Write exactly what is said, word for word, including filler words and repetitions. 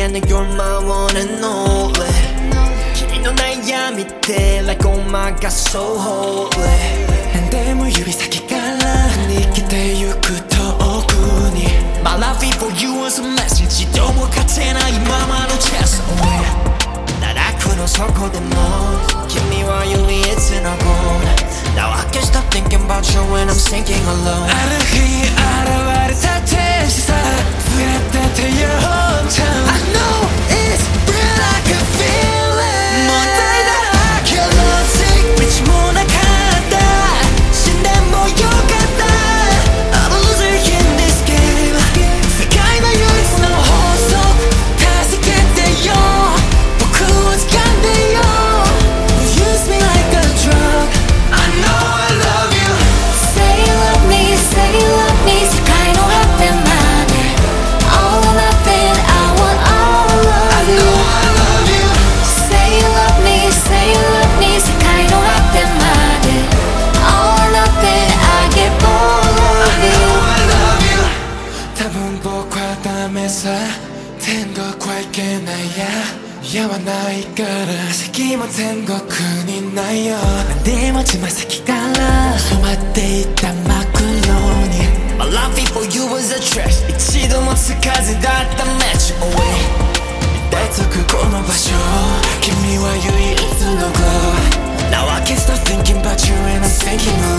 and you're my one and only 君の悩みって Like oh my god so holy 何でも指先から逃げてゆく遠くに My love for you is a message どうも勝てないままの chest away 奈落の底でも君は唯一のゴール Now I can't stop thinking about you when I'm sinking alone ある日現れた天使さ触れててよ本ちゃん I know it's real like a feeling 問題だらけの道もなかった死んでもよかった I'm a loser in this game 世界の唯一の法則助けてよ僕を掴んでよ You use me like a drug I know I love you Say you love me, say you love me 世界の果てまで All or nothing, I want all of I you know I love you Say you love me, say you love me 世界の果てまで All or nothing, I get all of I you know I love you 多分僕はダメさ天国はいけないや嫌はないから席も天国にないよなんでもつま先から染まっていった真っ黒に My love for you was a trash 一度もつかずだった match away 抱いつくこの場所君は唯一のゴール Now I can't stop thinking about you and I'm thinking